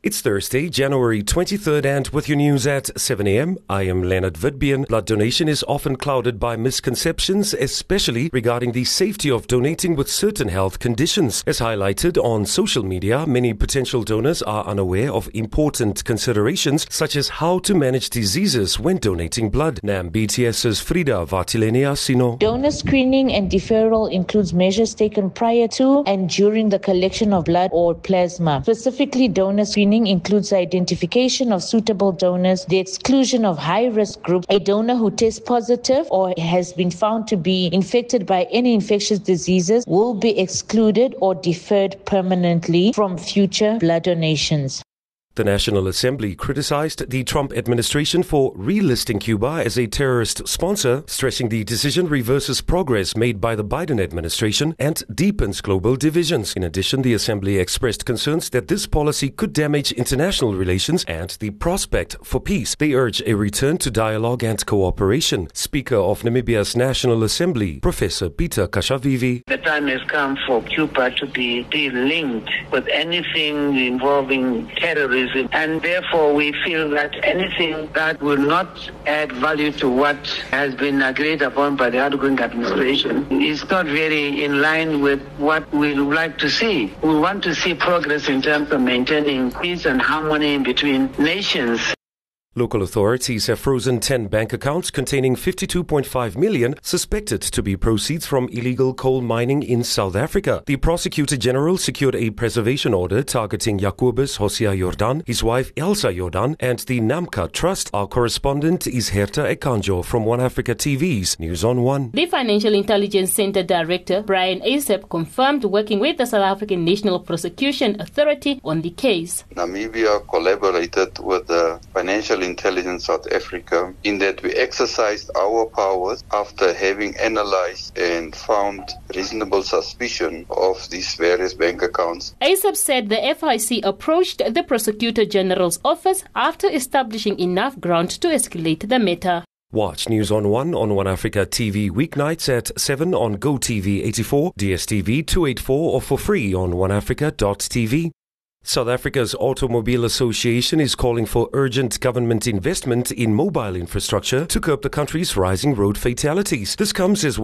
It's Thursday, January 23rd, and with your news at 7 a.m., I am Leonard Vidbian. Blood donation is often clouded by misconceptions, especially regarding the safety of donating with certain health conditions. As highlighted on social media, many potential donors are unaware of important considerations, such as how to manage diseases when donating blood. NAM BTS's Frida Vatilenia Sino. Donor screening and deferral includes measures taken prior to and during the collection of blood or plasma. Specifically, donor screening includes the identification of suitable donors, the exclusion of high-risk groups, a donor who tests positive or has been found to be infected by any infectious diseases will be excluded or deferred permanently from future blood donations. The National Assembly criticized the Trump administration for relisting Cuba as a terrorist sponsor, stressing the decision reverses progress made by the Biden administration and deepens global divisions. In addition, the Assembly expressed concerns that this policy could damage international relations and the prospect for peace. They urge a return to dialogue and cooperation. Speaker of Namibia's National Assembly, Professor Peter Kashavivi. The time has come for Cuba to be linked with anything involving terrorism. And therefore, we feel that anything that will not add value to what has been agreed upon by the outgoing administration is not very in line with what we would like to see. We want to see progress in terms of maintaining peace and harmony between nations. Local authorities have frozen 10 bank accounts containing 52.5 million suspected to be proceeds from illegal coal mining in South Africa. The Prosecutor General secured a preservation order targeting Jacobus Hosea Jordan, his wife Elsa Jordan, and the Namka Trust. Our correspondent is Herta Ekanjo from One Africa TV's News on One. The Financial Intelligence Center Director, Brian Asap, confirmed working with the South African National Prosecution Authority on the case. Namibia collaborated with the Financial Intelligence South Africa in that we exercised our powers after having analyzed and found reasonable suspicion of these various bank accounts. ASAP said the FIC approached the Prosecutor General's office after establishing enough ground to escalate the matter. Watch News on One Africa TV weeknights at 7 on GoTV 84, DSTV 284 or for free on oneafrica.tv. South Africa's Automobile Association is calling for urgent government investment in mobile infrastructure to curb the country's rising road fatalities. This comes as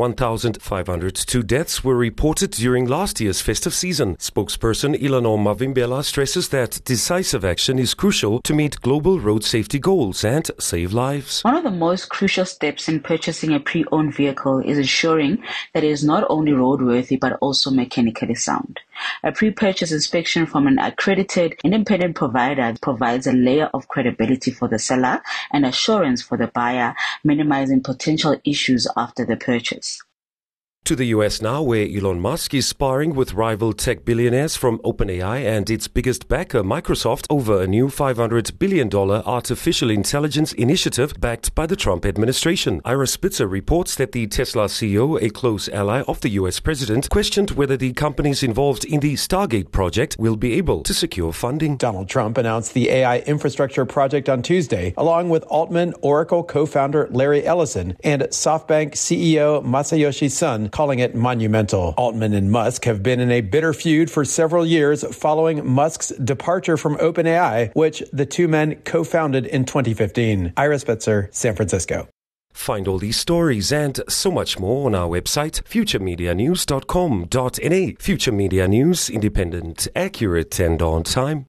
1,502 deaths were reported during last year's festive season. Spokesperson Eleanor Mavimbela stresses that decisive action is crucial to meet global road safety goals and save lives. One of the most crucial steps in purchasing a pre-owned vehicle is ensuring that it is not only roadworthy but also mechanically sound. A pre-purchase inspection from an accredited independent provider provides a layer of credibility for the seller and assurance for the buyer, minimizing potential issues after the purchase. To the US now, where Elon Musk is sparring with rival tech billionaires from OpenAI and its biggest backer, Microsoft, over a new $500 billion artificial intelligence initiative backed by the Trump administration. Ira Spitzer reports that the Tesla CEO, a close ally of the US president, questioned whether the companies involved in the Stargate project will be able to secure funding. Donald Trump announced the AI infrastructure project on Tuesday, along with Altman Oracle co-founder Larry Ellison and SoftBank CEO Masayoshi Son, calling it monumental. Altman and Musk have been in a bitter feud for several years following Musk's departure from OpenAI, which the two men co-founded in 2015. Ira Spitzer, San Francisco. Find all these stories and so much more on our website, futuremedianews.com.na. Future Media News, independent, accurate and on time.